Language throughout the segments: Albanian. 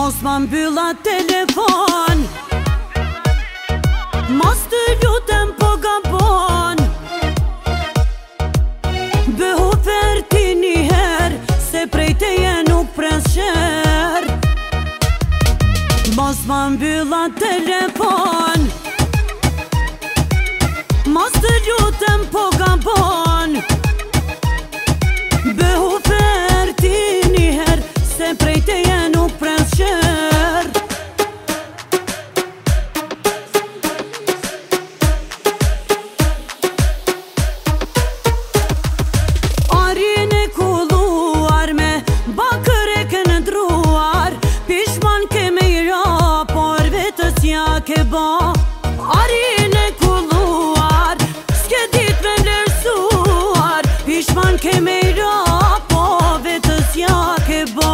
Mos ma mbylla telefon, mos të lutem po gabon. Bëhu ferti njëher, se prej teje nuk pres sher. Mos ma mbylla telefon, mos të lutem po gabon. Bëhu ferti njëher, se prej teje nuk pres sher. Arjen e kulluar me bakër e kënë druar, pishman ke me i ra, por vetës ja ke ba. Arjen e kulluar, s'ke dit me lërsuar, pishman ke me i ra, po vetës ja ke ba.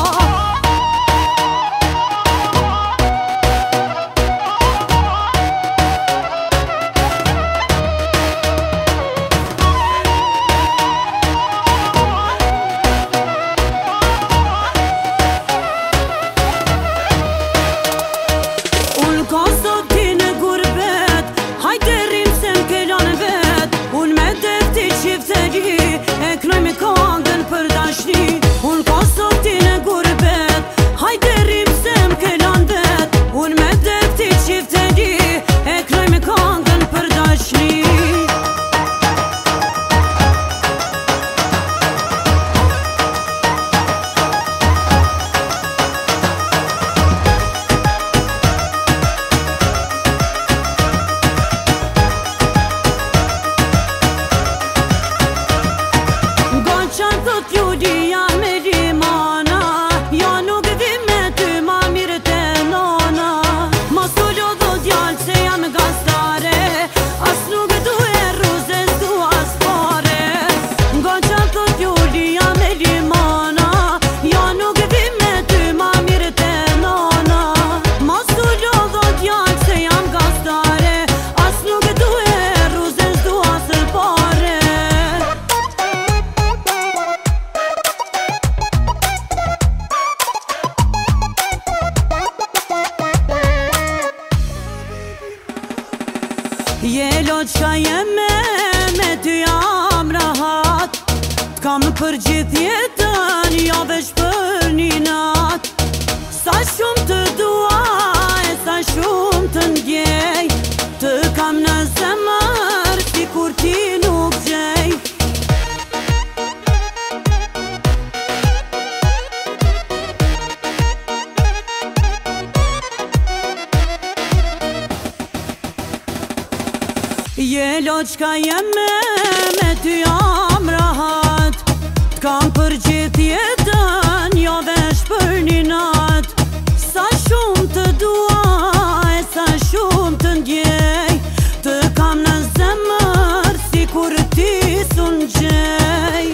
Je loqka jeme, me ty jam rahat, t'kam për gjithë jetën, jo veç për një nat. Sa shumë të dua e sa shumë të ndjej, të kam në zemër, si kur ti nuk gjej. Je loqka jeme, me ty jam rahat, t'kam për gjithë jetën, jo veç për një nat. Sa shumë të dua e sa shumë të ndjej, të kam në zemër, si kur ti s'un gjej.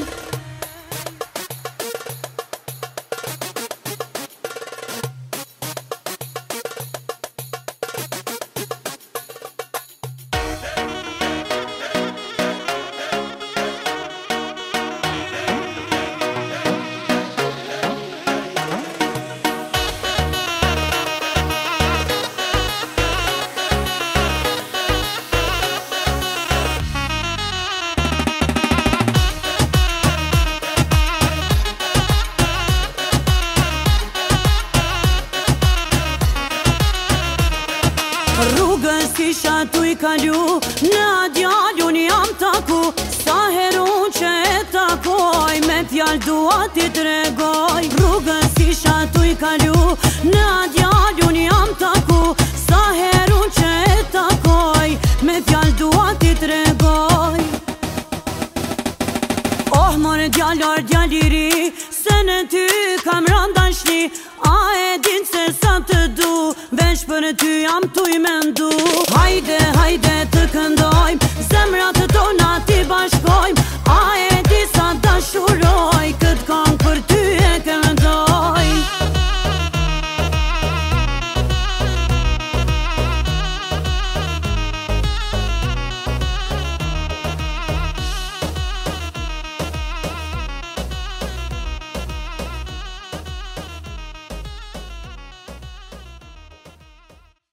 Rrugës kisha tu i kalu, në djallun jam taku. Sa herun që e takoj, me fjall dua ti tregoj. Rrugës kisha tu i kalu, në djallun jam taku. Sa herun që e takoj, me fjall dua ti tregoj. Oh, more djallar djalliri, se në ty kam randashni. A e din se sa të du, veç për ty jam tu i mendu. Hajde, hajde të këndojmë, zemrat tona ti bashkojmë. A e di sa dashuroj,